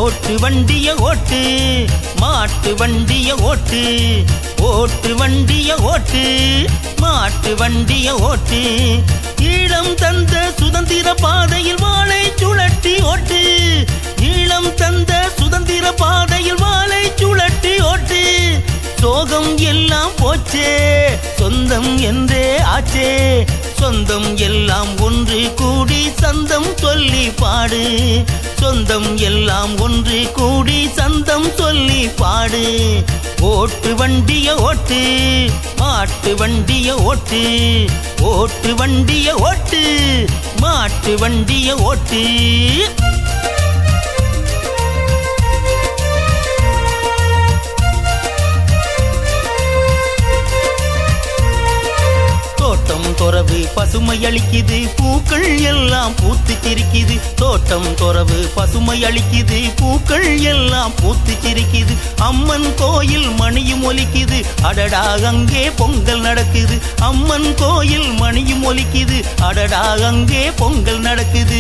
ஓட்டு வண்டிய ஓட்டு மாட்டு வண்டிய ஓட்டு ஓட்டு வண்டிய ஓட்டு மாட்டு வண்டிய ஓட்டு ஈழம் தந்த சுதந்திர பாதையில் வாளை சுழட்டி ஓட்டு ஈழம் தந்த சுதந்திர பாதையில் வாளை சுழட்டி ஓட்டு சோகம் எல்லாம் போச்சே சொந்தம் என்றே ஆச்சே சொந்தம் எல்லாம் ஒன்று கூடி சந்தம் சொல்லி பாடு சொந்தம் எல்லாம் ஒன்று கூடி சந்தம் சொல்லி பாடு ஓட்டு வண்டிய ஓட்டு மாட்டு வண்டிய ஓட்டு ஓட்டு வண்டிய ஓட்டு மாட்டு வண்டிய ஓட்டு தோட்டம் தொரவு பசுமை அளிக்குது பூக்கள் எல்லாம் பூத்து சிரிக்குது தோட்டம் தொரவு பசுமை அளிக்குது பூக்கள் எல்லாம் பூத்து சிரிக்குது அம்மன் கோயில் மணியும் ஒலிக்குது அடடா அங்கே பொங்கல் நடக்குது அம்மன் கோயில் மணியும் ஒலிக்குது அடடா அங்கே பொங்கல் நடக்குது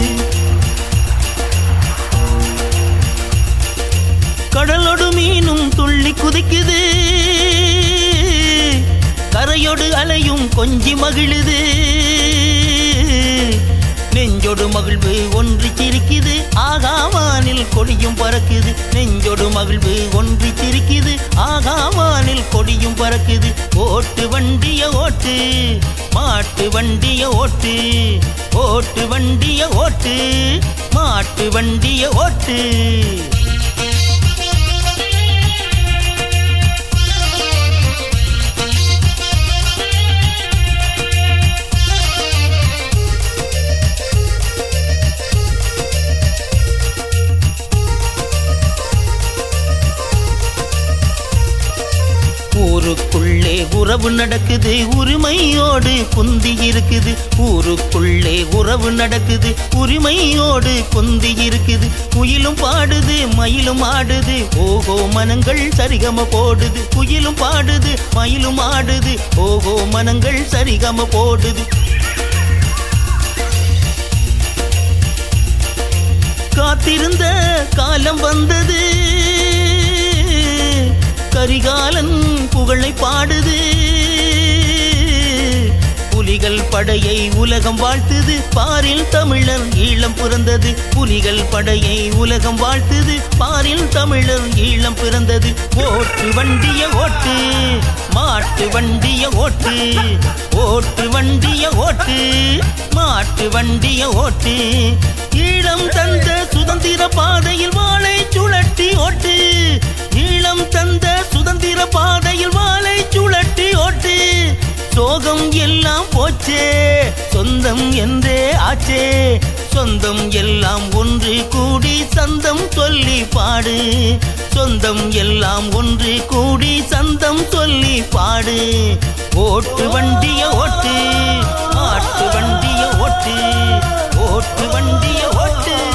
கடலோடு மீனும் துள்ளி குதிக்குது கரையோடு அலையும் கொஞ்சி மகிழுது நெஞ்சோடு மகிழ்வு ஒன்று சிரிக்குது ஆகாவானில் கொடியும் பறக்குது நெஞ்சோடு மகிழ்வு ஒன்று சிரிக்குது ஆகாவானில் கொடியும் பறக்குது ஓட்டு வண்டிய ஓட்டு மாட்டு வண்டிய ஓட்டு ஓட்டு வண்டிய ஓட்டு மாட்டு வண்டிய ஓட்டு ஊருக்குள்ளே உறவு நடக்குது உரிமையோடு குந்தி இருக்குது ஊருக்குள்ளே உறவு நடக்குது உரிமையோடு குந்தி இருக்குது குயிலும் பாடுது மயிலும் ஆடுது ஓகோ மனங்கள் சரிகம போடுது குயிலும் பாடுது மயிலும் ஆடுது ஓகோ மனங்கள் சரிகம போடுது காத்திருந்த காலம் வந்தது கரிகாலன் புகழை பாடுது புலிகள் படையை உலகம் வாழ்த்துது பாரில் தமிழர் ஈழம் பிறந்தது புலிகள் படையை உலகம் வாழ்த்துது பாரில் தமிழர் ஈழம் பிறந்தது ஓட்டு வண்டிய ஓட்டு மாட்டு வண்டிய ஓட்டு ஓட்டு வண்டிய ஓட்டு மாட்டு வண்டிய ஓட்டு ஈழம் தந்த சுதந்திர பாதையில் வாளை சுழட்டி ஓட்டு ஈழம் தந்த சுதந்திர பாதையில் வாளை சுழட்டி ஓட்டு சோகம் எல்லாம் போச்சே சொந்தம் என்றே ஆச்சே சொந்தம் எல்லாம் ஒன்று கூடி சந்தம் சொல்லி பாடு சொந்தம் எல்லாம் ஒன்று கூடி சந்தம் சொல்லி பாடு ஓட்டு வண்டிய ஓட்டு மாட்டு வண்டிய ஓட்டு ஓட்டு வண்டிய ஓட்டு